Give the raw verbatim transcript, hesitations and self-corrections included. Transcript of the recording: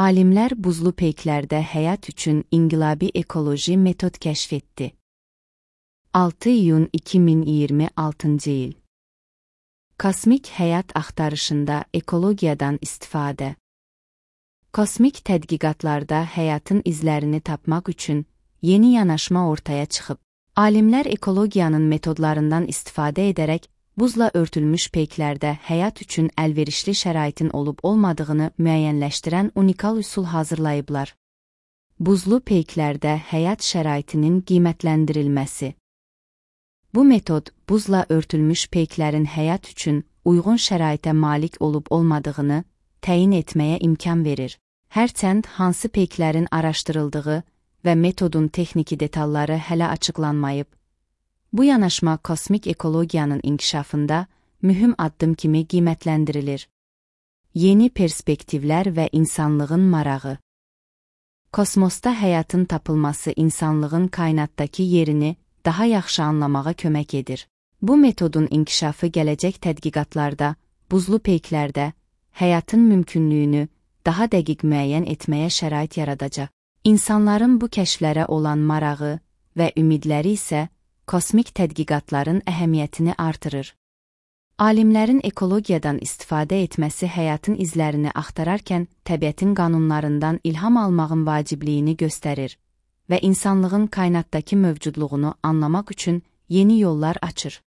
Alimlər buzlu peyklərdə həyat üçün inqilabi ekoloji metod kəşf etdi. altı iyun iki min iyirmi altıncı il. Kosmik həyat axtarışında ekologiyadan istifadə. Kosmik tədqiqatlarda həyatın izlərini tapmaq üçün yeni yanaşma ortaya çıxıb. Alimlər ekologiyanın metodlarından istifadə edərək buzla örtülmüş peyklərdə həyat üçün əlverişli şəraitin olub-olmadığını müəyyənləşdirən unikal üsul hazırlayıblar. Buzlu peyklərdə həyat şəraitinin qiymətləndirilməsi. Bu metod, buzla örtülmüş peyklərin həyat üçün uyğun şəraitə malik olub-olmadığını təyin etməyə imkan verir. Hərçənd hansı peyklərin araşdırıldığı və metodun texniki detalları hələ açıqlanmayıb. Bu yanaşma kosmik ekologiyanın inkişafında mühüm addım kimi qiymətləndirilir. Yeni perspektivlər və insanlığın marağı. Kosmosda həyatın tapılması insanlığın kainatdakı yerini daha yaxşı anlamağa kömək edir. Bu metodun inkişafı gələcək tədqiqatlarda, buzlu peyklərdə həyatın mümkünlüyünü daha dəqiq müəyyən etməyə şərait yaradacaq. İnsanların bu kəşflərə olan marağı və ümidləri isə kosmik tədqiqatların əhəmiyyətini artırır. Alimlərin ekologiyadan istifadə etməsi həyatın izlərini axtararkən təbiətin qanunlarından ilham almağın vacibliyini göstərir və insanlığın kainatdakı mövcudluğunu anlamaq üçün yeni yollar açır.